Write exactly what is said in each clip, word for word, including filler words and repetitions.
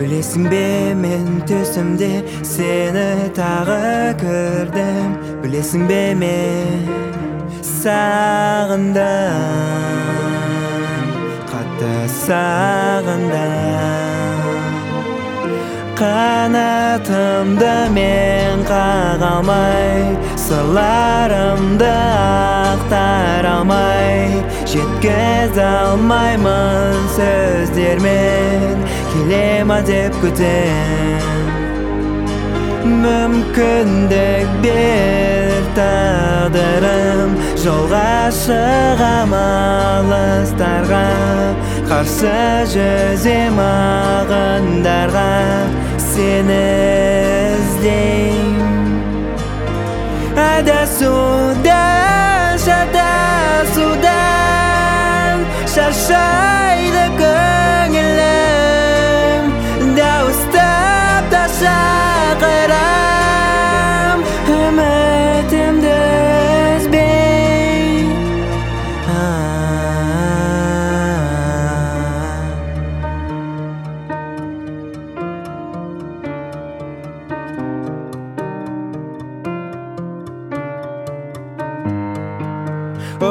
Білесің бе, мен түсімде сені тағы көрдім. Білесің бе, мен сағындым, қатты сағындым. Қанатымды мен қаға алмай, сырларымды ақтара алмай, жеткізе алмаймын сөздермен, келе ма деп күтем. Мүмкіндік бер тағдырым, жолға шығам алыстарға, қарсы жүзем ағындарға, сені іздейм. Адасудан, шатасудан шаршайды көңілім, дауыстап та шақырам, үмітімді үзбей. О,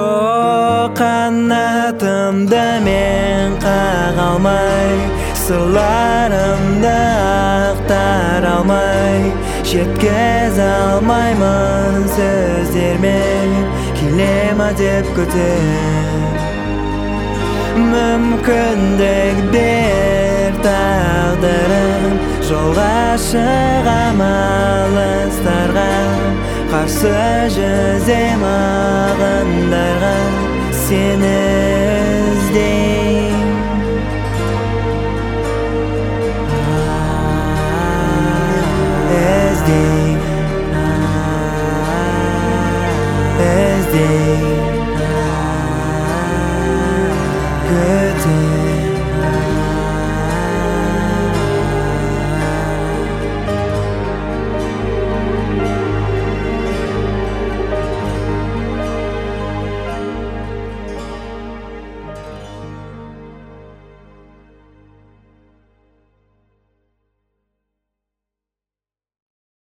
қанатымды мен қаға алмай, сырларымды ақтара алмай, жеткізе алмаймын сөздермен, келе ма деп күтем. Мүмкіндік бер тағдырым, жолға шығам алыстарға, қарсы жүзем ағындарға, сені